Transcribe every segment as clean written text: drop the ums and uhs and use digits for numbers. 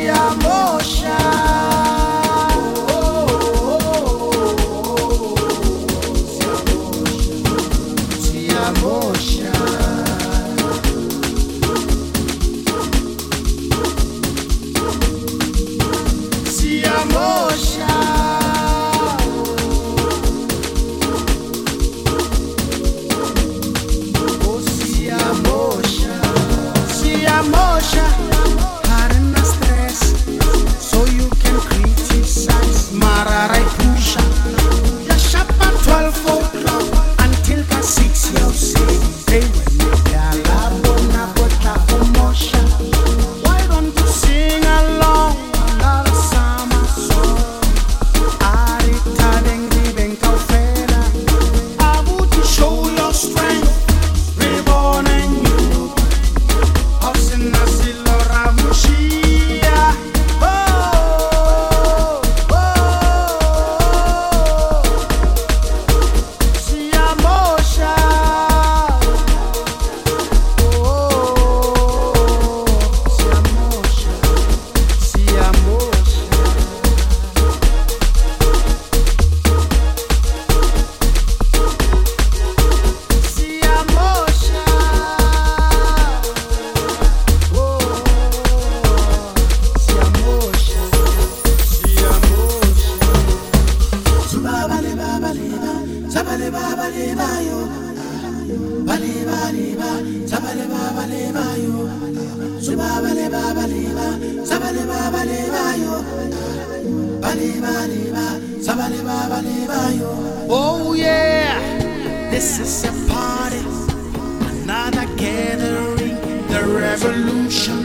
Oh yeah, this is a party, another gathering, the revolution.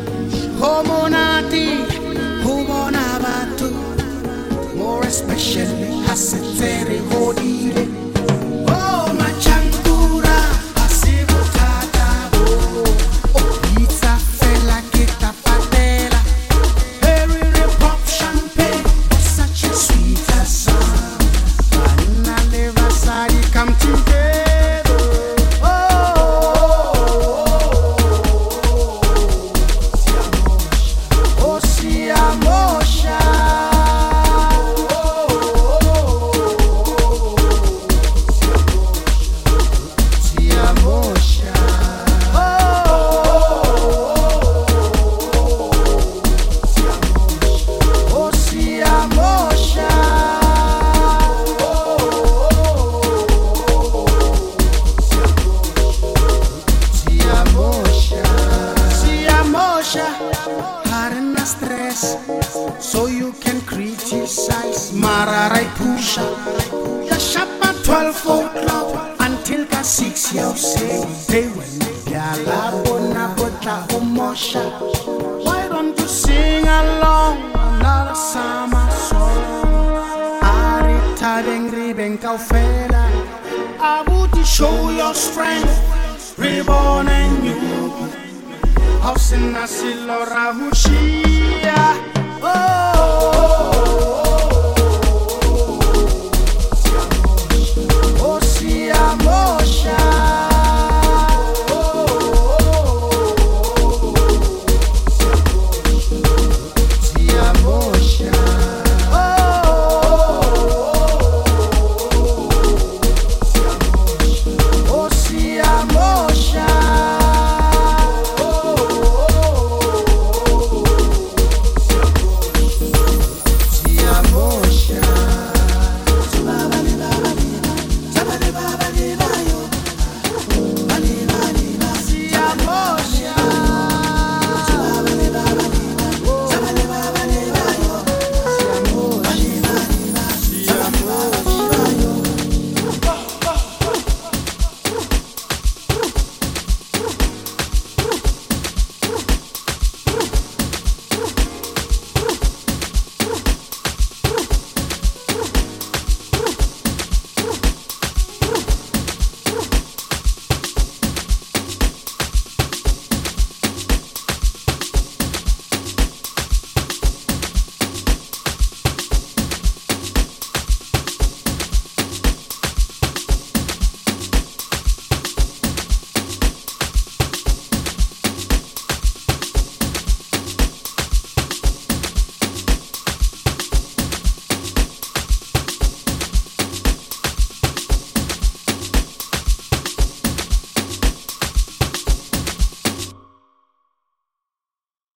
Homonati, Homonabatu, more especially Haseteri Hodile. Oh, Machankura, Asibu Tatabo, oh, pizza fella, kita patela, very pop champagne, such a sweet song. Vanilla liver side come together. Oh, Siamosha. So you can criticize Mararai Pusha. Ya shapa 12 o'clock until ka 6 you say they when Yala bona bota umosha. Why don't you sing along another summer song? Arita dengri benka fela. I would show your strength, reborn and new. House in Nasilora Hushia. Oh.